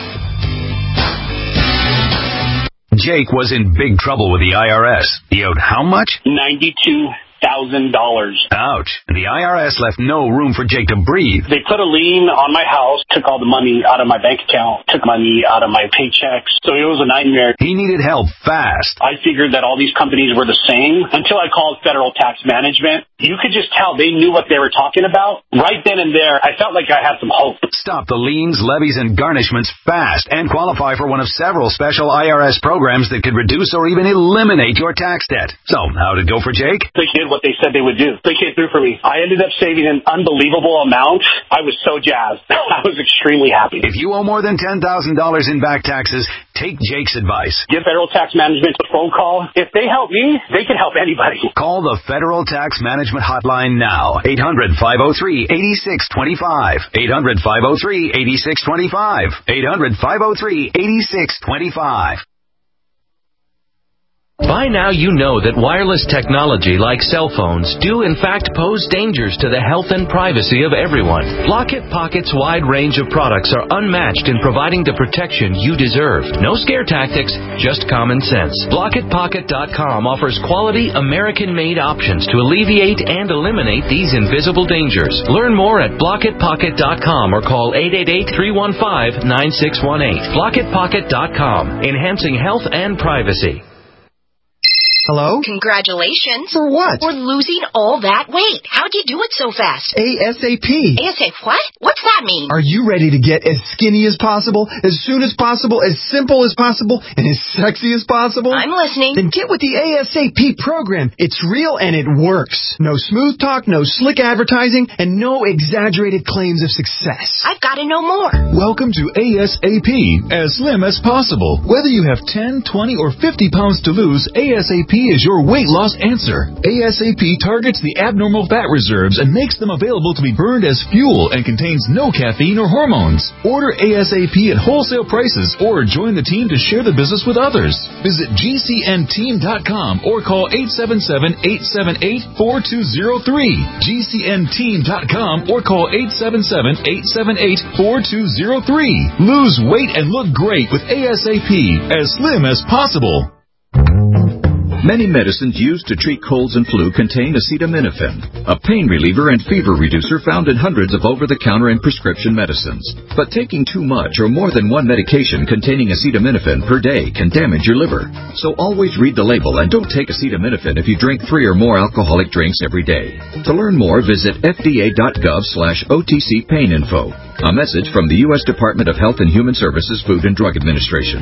Jake was in big trouble with the I R S. He owed how much? ninety-two thousand dollars. Ouch. And the I R S left no room for Jake to breathe. They put a lien on my house, took all the money out of my bank account, took money out of my paychecks. So it was a nightmare. He needed help fast. I figured that all these companies were the same until I called Federal Tax Management. You could just tell they knew what they were talking about. Right then and there, I felt like I had some hope. Stop the liens, levies, and garnishments fast and qualify for one of several special I R S programs that could reduce or even eliminate your tax debt. So, how'd it go for Jake? The kid did what they said they would do. They came through for me. I ended up saving an unbelievable amount. I was so jazzed. I was extremely happy. If you owe more than ten thousand dollars in back taxes, take Jake's advice. Give Federal Tax Management a phone call. If they help me, they can help anybody. Call the Federal Tax Management Hotline now. eight hundred, five oh three, eight six two five. eight hundred, five oh three, eight six two five. eight hundred, five oh three, eight six two five. By now you know that wireless technology like cell phones do in fact pose dangers to the health and privacy of everyone. Blockit Pocket's wide range of products are unmatched in providing the protection you deserve. No scare tactics, just common sense. Blockit Pocket dot com offers quality American-made options to alleviate and eliminate these invisible dangers. Learn more at Blockit Pocket dot com or call eight eight eight, three one five, nine six one eight. Blockit Pocket dot com, enhancing health and privacy. Hello? Congratulations. For what? For losing all that weight. How'd you do it so fast? ASAP. ASAP what? What's that mean? Are you ready to get as skinny as possible, as soon as possible, as simple as possible, and as sexy as possible? I'm listening. Then get with the ASAP program. It's real and it works. No smooth talk, no slick advertising, and no exaggerated claims of success. I've got to know more. Welcome to ASAP, as slim as possible. Whether you have ten, twenty, or fifty pounds to lose, ASAP is your weight loss answer. ASAP targets the abnormal fat reserves and makes them available to be burned as fuel and contains no caffeine or hormones. Order ASAP at wholesale prices or join the team to share the business with others. Visit G C N team dot com or call eight seven seven, eight seven eight, four two zero three. G C N team dot com or call eight seven seven, eight seven eight, four two zero three. Lose weight and look great with ASAP, as slim as possible. Many medicines used to treat colds and flu contain acetaminophen, a pain reliever and fever reducer found in hundreds of over-the-counter and prescription medicines. But taking too much or more than one medication containing acetaminophen per day can damage your liver. So always read the label and don't take acetaminophen if you drink three or more alcoholic drinks every day. To learn more, visit F D A dot gov slash O T C pain info. A message from the U S Department of Health and Human Services Food and Drug Administration.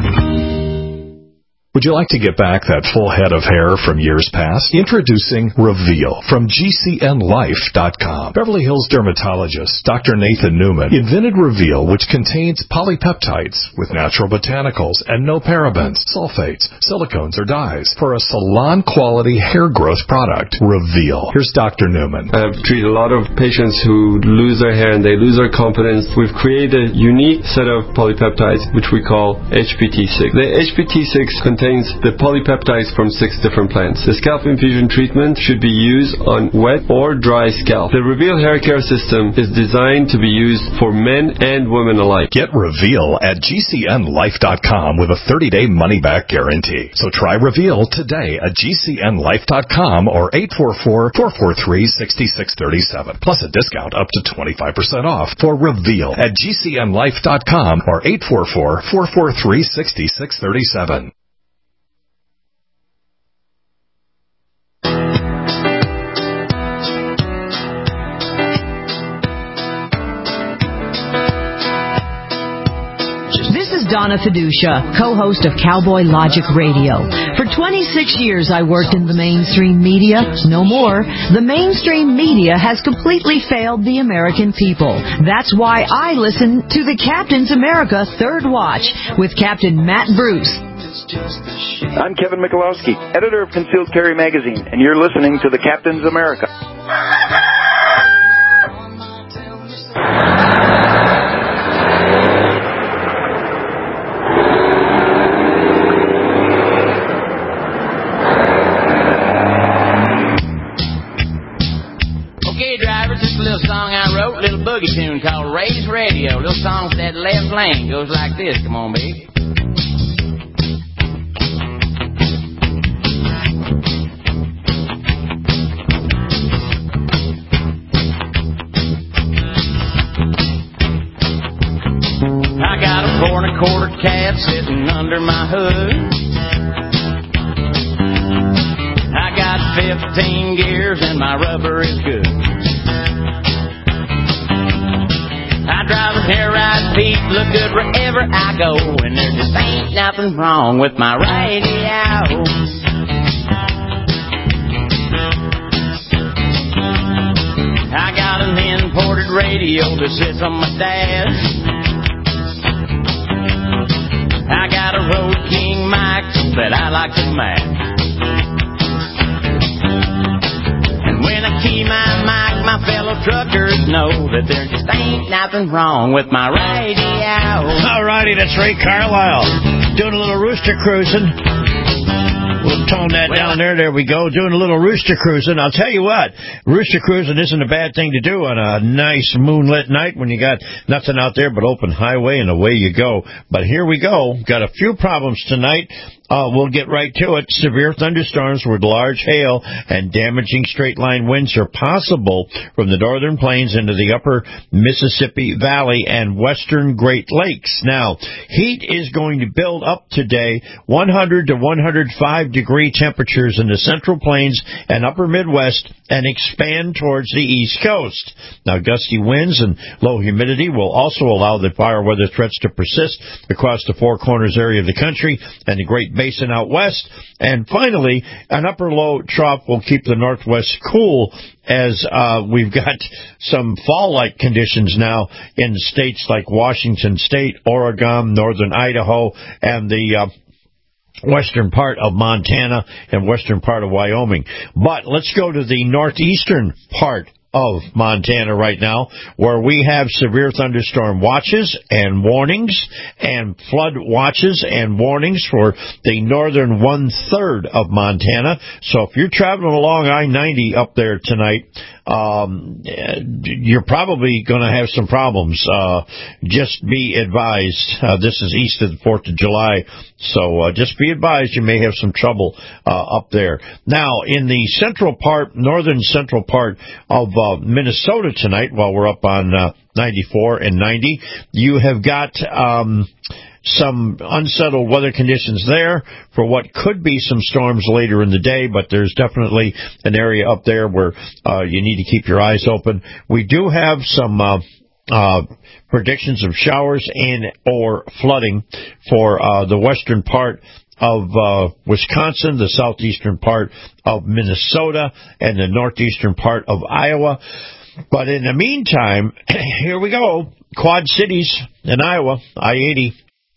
Would you like to get back that full head of hair from years past? Introducing Reveal from G C N life dot com. Beverly Hills dermatologist Doctor Nathan Newman invented Reveal, which contains polypeptides with natural botanicals and no parabens, sulfates, silicones, or dyes for a salon-quality hair growth product. Reveal. Here's Doctor Newman. I've treated a lot of patients who lose their hair and they lose their confidence. We've created a unique set of polypeptides, which we call H P T six. The H P T six contains the polypeptides from six different plants. The scalp infusion treatment should be used on wet or dry scalp. The Reveal hair care system is designed to be used for men and women alike. Get Reveal at G C N life dot com with a thirty-day money-back guarantee. So try Reveal today at G C N life dot com or eight four four, four four three, six six three seven. Plus a discount up to twenty-five percent off for Reveal at G C N life dot com or eight four four, four four three, six six three seven. Donna Fiducia, co-host of Cowboy Logic Radio. For twenty-six years I worked in the mainstream media. No more. The mainstream media has completely failed the American people. That's why I listen to the Captain's America Third Watch with Captain Matt Bruce. I'm Kevin Michalowski, editor of Concealed Carry Magazine, and you're listening to the Captain's America. Song I wrote, a little boogie tune called Raise Radio. Little song for that left lane goes like this. Come on, baby. I got a four and a quarter cab sitting under my hood. I got fifteen gears and my rubber is good. I drive a hair right feet, look good wherever I go, and there just ain't nothing wrong with my radio. radio that sits on my dash. I got a Road King mic that I like to match. And when I key my mic, my fellow truckers know that there just ain't nothing wrong with my radio. All righty, that's Ray Carlisle doing a little rooster cruising. We'll tone that down there. There we go. Doing a little rooster cruising. I'll tell you what, rooster cruising isn't a bad thing to do on a nice moonlit night when you got nothing out there but open highway and away you go. But here we go. Got a few problems tonight. Uh, we'll get right to it. Severe thunderstorms with large hail and damaging straight-line winds are possible from the northern plains into the upper Mississippi Valley and western Great Lakes. Now, heat is going to build up today, one hundred to one hundred five degree temperatures in the central plains and upper Midwest, and expand towards the East Coast. Now, gusty winds and low humidity will also allow the fire weather threats to persist across the Four Corners area of the country and the Great Basin out west. And finally, an upper low trough will keep the Northwest cool as uh, we've got some fall-like conditions now in states like Washington State, Oregon, northern Idaho, and the uh, western part of Montana and western part of Wyoming. But let's go to the northeastern part of Montana right now, where we have severe thunderstorm watches and warnings and flood watches and warnings for the northern one-third of Montana. So if you're traveling along I ninety up there tonight, um, you're probably going to have some problems. Uh, just be advised. Uh, this is east of the fourth of July, so uh, just be advised you may have some trouble uh, up there. Now, in the central part, northern central part of uh, Minnesota tonight, while we're up on uh, ninety-four and ninety, you have got um, some unsettled weather conditions there for what could be some storms later in the day, but there's definitely an area up there where uh, you need to keep your eyes open. We do have some uh, uh, predictions of showers and or flooding for uh, the western part of uh, Wisconsin, the southeastern part of Minnesota, and the northeastern part of Iowa. But in the meantime, here we go. Quad Cities in Iowa, I eighty,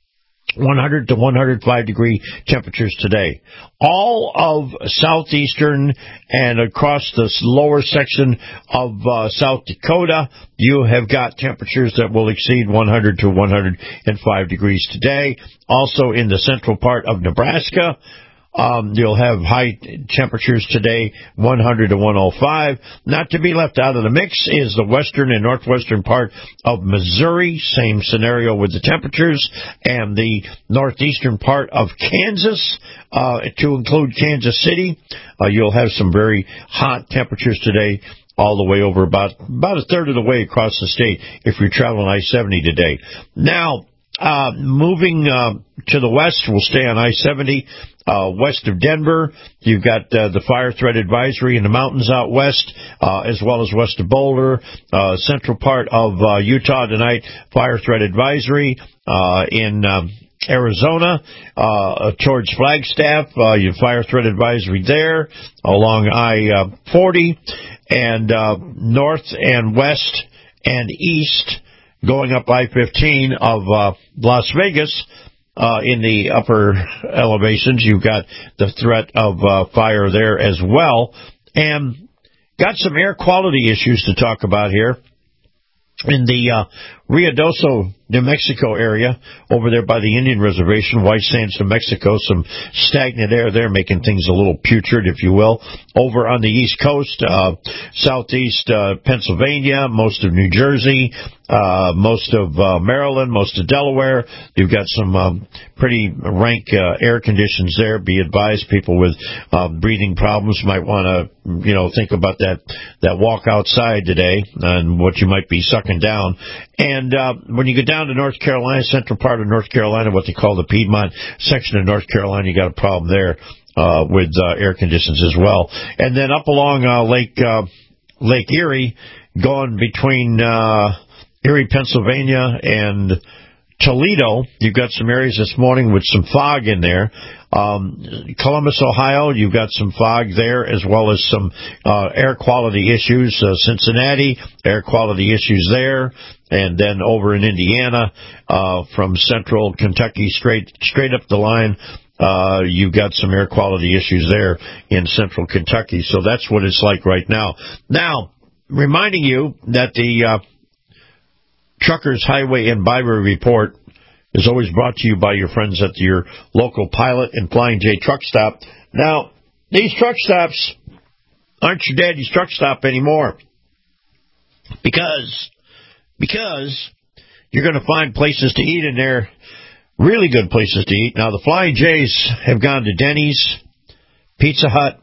one hundred to one hundred five degree temperatures today. All of southeastern and across the lower section of uh, South Dakota, you have got temperatures that will exceed one hundred to one hundred five degrees today. Also in the central part of Nebraska, Um, you'll have high temperatures today, one hundred to one oh five. Not to be left out of the mix is the western and northwestern part of Missouri. Same scenario with the temperatures. And the northeastern part of Kansas, uh, to include Kansas City. Uh, you'll have some very hot temperatures today, all the way over about, about a third of the way across the state if you're traveling I seventy today. Now, Uh, moving uh, to the west, we'll stay on I seventy. Uh, west of Denver, you've got uh, the fire threat advisory in the mountains out west, uh, as well as west of Boulder. Uh, central part of uh, Utah tonight, fire threat advisory. Uh, in um, Arizona, uh, towards Flagstaff, uh, your fire threat advisory there, along I forty, and uh, north and west and east, going up I fifteen of uh, Las Vegas, uh, in the upper elevations, you've got the threat of uh, fire there as well. And got some air quality issues to talk about here. In the uh, Ruidoso, New Mexico area, over there by the Indian Reservation, White Sands, New Mexico, some stagnant air there, making things a little putrid, if you will. Over on the East Coast, uh, southeast uh, Pennsylvania, most of New Jersey, uh, most of uh, Maryland, most of Delaware, you've got some um, pretty rank uh, air conditions there. Be advised, people with uh, breathing problems might want to, you know, think about that, that walk outside today and what you might be sucking down. And uh, when you get down to North Carolina, central part of North Carolina, what they call the Piedmont section of North Carolina, you got a problem there uh, with uh, air conditions as well. And then up along uh, Lake uh, Lake Erie, going between uh, Erie, Pennsylvania, and Toledo, you've got some areas this morning with some fog in there. Um, Columbus, Ohio, you've got some fog there, as well as some uh, air quality issues. Uh, Cincinnati, air quality issues there. And then over in Indiana, uh, from central Kentucky straight straight up the line, uh, you've got some air quality issues there in central Kentucky. So that's what it's like right now. Now, reminding you that the uh, Truckers Highway and Byway Report is always brought to you by your friends at your local Pilot and Flying J truck stop. Now, these truck stops aren't your daddy's truck stop anymore. Because, because you're going to find places to eat in there, really good places to eat. Now, the Flying J's have gone to Denny's, Pizza Hut,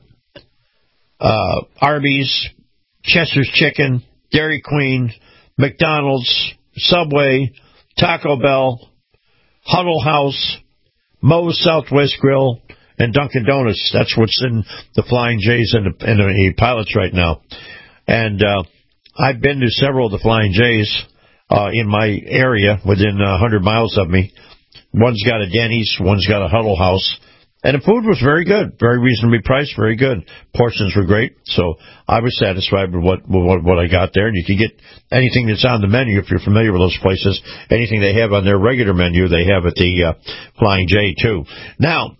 uh, Arby's, Chester's Chicken, Dairy Queen, McDonald's, Subway, Taco Bell, Huddle House, Moe's Southwest Grill, and Dunkin' Donuts. That's what's in the Flying J's and the, and the Pilots right now. And uh, I've been to several of the Flying J's uh, in my area within uh, one hundred miles of me. One's got a Denny's, one's got a Huddle House. And the food was very good, very reasonably priced, very good. Portions were great, so I was satisfied with what with what, what I got there. And you can get anything that's on the menu if you're familiar with those places. Anything they have on their regular menu, they have at the uh, Flying J too. Now,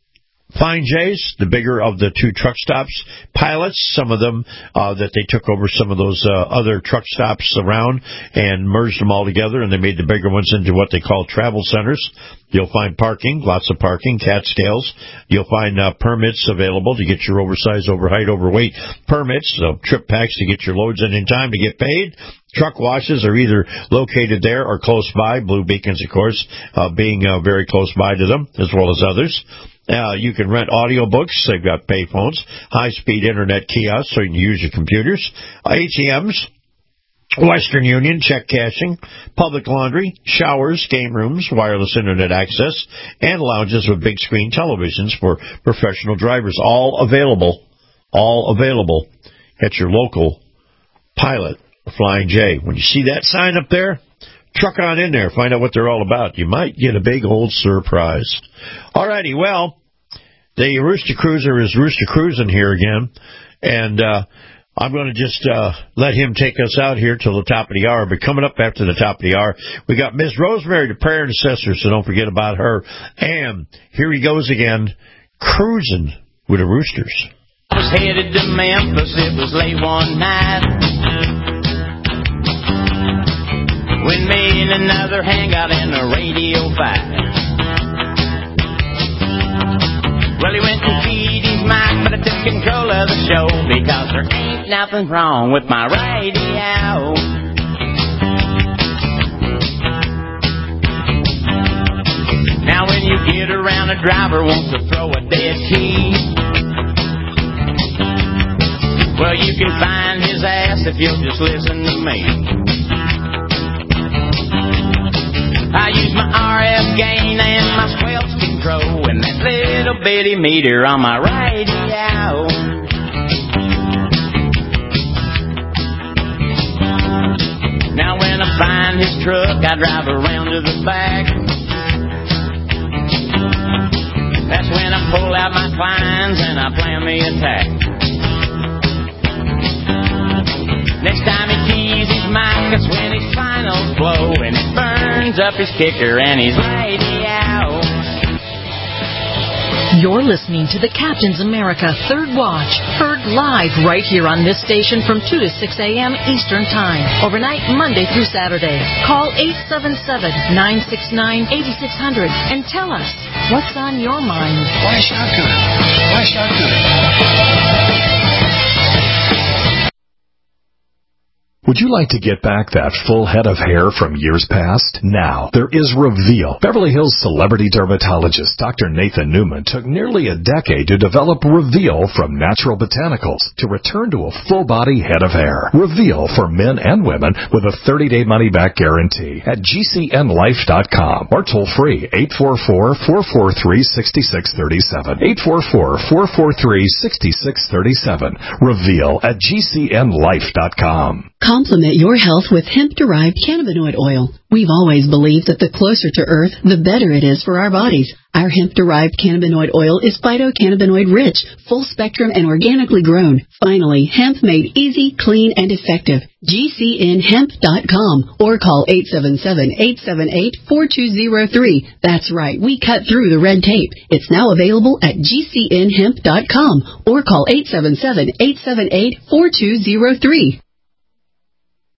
Flying J's, the bigger of the two truck stops. Pilots, some of them uh, that they took over some of those uh, other truck stops around and merged them all together, and they made the bigger ones into what they call travel centers. You'll find parking, lots of parking, Catskills. You'll find uh, permits available to get your oversized, overheight, overweight permits, so trip packs to get your loads in in time to get paid. Truck washes are either located there or close by. Blue Beacons, of course, uh, being uh, very close by to them, as well as others. Uh, you can rent audiobooks. They've got payphones, high-speed internet kiosks so you can use your computers, A T Ms, Western Union, check cashing, public laundry, showers, game rooms, wireless internet access, and lounges with big screen televisions for professional drivers. All available, all available at your local Pilot or Flying J. When you see that sign up there, truck on in there, find out what they're all about. You might get a big old surprise. Alrighty, well, the Rooster Cruiser is Rooster Cruising here again, and uh, I'm going to just uh, let him take us out here till the top of the hour. But coming up after the top of the hour, we got Miss Rosemary, the prayer intercessor, so don't forget about her. And here he goes again, cruising with the Roosters. I was headed to Memphis, it was late one night, when me and another hand got in a radio fight. Well, he went and feed his mic, but I took control of the show, because there ain't nothing wrong with my radio. Now when you get around a driver wants to throw a dead key, well, you can find his ass if you'll just listen to me. I use my R F gain and my squelch control and that little bitty meter on my radio. Now when I find his truck, I drive around to the back. That's when I pull out my clines and I plan the attack. Next time he keys his mic, that's when his finals blow and it burns up his kicker and his radio. You're listening to the Captain's America Third Watch, heard live right here on this station from two to six a.m. Eastern Time, overnight Monday through Saturday. Call eight seven seven, nine six nine, eight six zero zero and tell us what's on your mind. Why shotgun? Why shotgun? Would you like to get back that full head of hair from years past? Now, there is Reveal. Beverly Hills celebrity dermatologist Doctor Nathan Newman took nearly a decade to develop Reveal from natural botanicals to return to a full-body head of hair. Reveal for men and women with a thirty-day money-back guarantee at G C N life dot com or toll-free eight four four, four four three, six six three seven. eight four four, four four three, six six three seven. Reveal at G C N life dot com. Complement your health with hemp-derived cannabinoid oil. We've always believed that the closer to Earth, the better it is for our bodies. Our hemp-derived cannabinoid oil is phytocannabinoid-rich, full-spectrum, and organically grown. Finally, hemp made easy, clean, and effective. G C N hemp dot com or call eight seven seven, eight seven eight, four two zero three. That's right, we cut through the red tape. It's now available at G C N hemp dot com or call eight seven seven, eight seven eight, four two zero three.